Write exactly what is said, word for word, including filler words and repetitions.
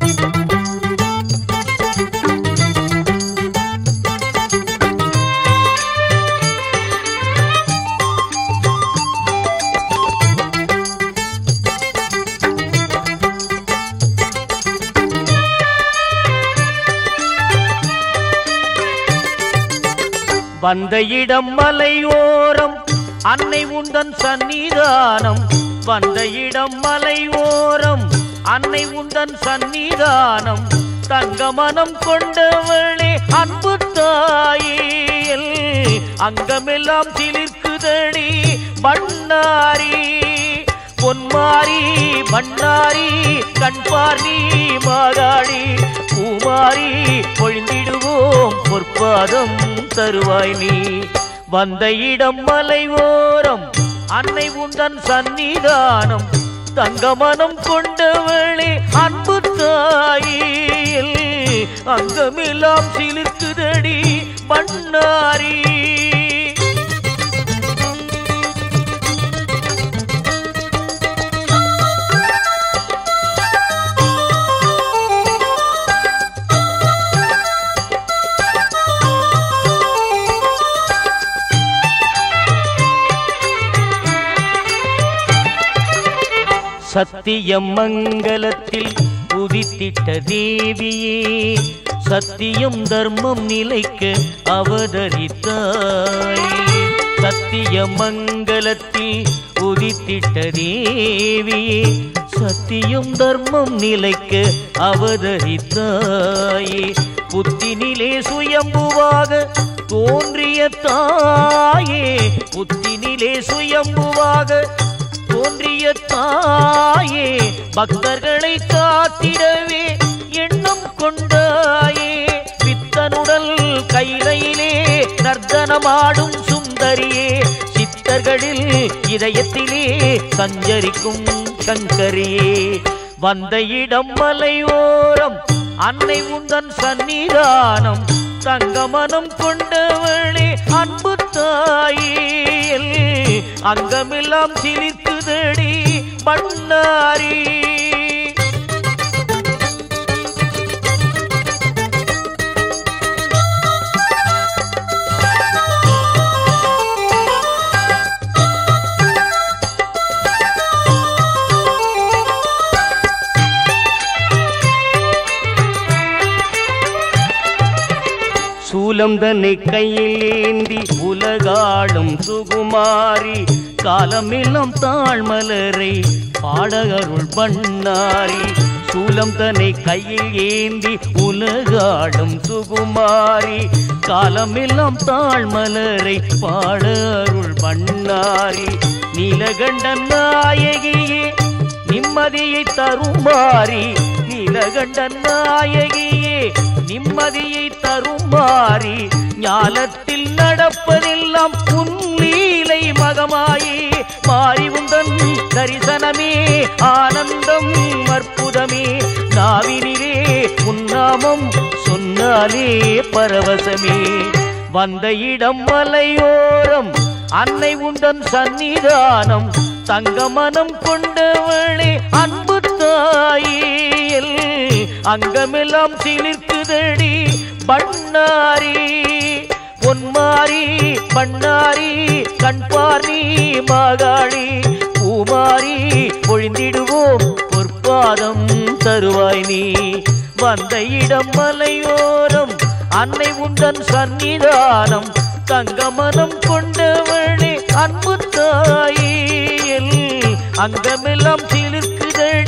வந்த இடம் மலையோரம் அன்னை உந்தன் சன்னிதானம். வந்த இடம் மலையோரம் அன்னை உந்தன் சன்னிதானம். தங்க மனம் கொண்டவளே அன்பு தாயே, அங்கமெல்லாம் சிலிர்க்குதடி பண்ணாரி. பொன்மாரி பண்ணாரி கண்பார் நீ மாகாடி. பூமாரி பொழிந்திடுவோம் பொற்பாதம் தருவாய் நீ. வந்த இடம் மலையோரம் அன்னை உந்தன் சன்னிதானம். தங்க மனம் கொண்டவளே அன்பு தாயில், அங்கமெல்லாம் சிலிர்க்குதடி பண்ணாரி. சத்தியம் மங்கலத்தில் உதித்திட்ட தேவியே, சத்தியம் தர்மம் நிலைக்க அவதரித்தாய். சத்திய மங்கலத்தில் உதித்திட்ட தேவியே, சத்தியம் தர்மம் நிலைக்க அவதரித்தாயே. புத்தினிலே சுயம்புவாக தோன்றிய தாயே, புத்தினிலே சுயம்புவாக தோன்றிய தாயே. பக்தர்களை காத்திடவே எண்ணம் கொண்டாயே. பித்தனுடல் கையிலே நர்த்தனமாடும் சுந்தரியே, சித்தர்களில் இதயத்திலே சஞ்சரிக்கும் சங்கரியே. வந்த இடம் மலையோரம் அன்னை உந்தன் சன்னிதானம். தங்க மனம் கொண்டவளே அன்பு தாயில், அங்கமெல்லாம் சிலிர்க்குதடி பண்ணாரி. சூலம் தன்னை கையில் ஏந்தி உலகாடும் சுகுமாரி. காலமெல்லாம் தாழ்மலரை பாடகருள் பண்ணாரி. சூலம் தன்னை கையில் ஏந்தி உலகாடும் சுகுமாரி. காலமெல்லாம் தாழ்மலரை பாடருள் பண்ணாரி. நீலகண்ட நாயகியே நிம்மதியை தருமாரி. நீலகண்ட நாயகியே நிம்மதியை தருமாரி. ஞாலத்தில் நடப்பதெல்லாம் உன்லீலை மகமாயி. மாறி உந்தன் தரிசனமே ஆனந்தம் அற்புதமே. நாவினிலே உன்னாமம் சொன்னாலே பரவசமே. வந்த இடம் மலையோரம் அன்னை உந்தன் சன்னிதானம். தங்க மனம் கொண்டவளே அன்பு தாயில், அங்கமெல்லாம் சிலிர்க்குதடி பண்ணாரி. பொன்மாரி பண்ணாரி கண்பார் நீ மாகாடி. பூமாரி பொழிந்திடுவோம் பொற்பாதம் தருவாய் நீ. வந்த இடம் மலையோரம் அன்னை உந்தன் சன்னிதானம். தங்க மனம் கொண்டவளே அன்பு தாயில், அங்கமெல்லாம் சிலிர்க்குதடி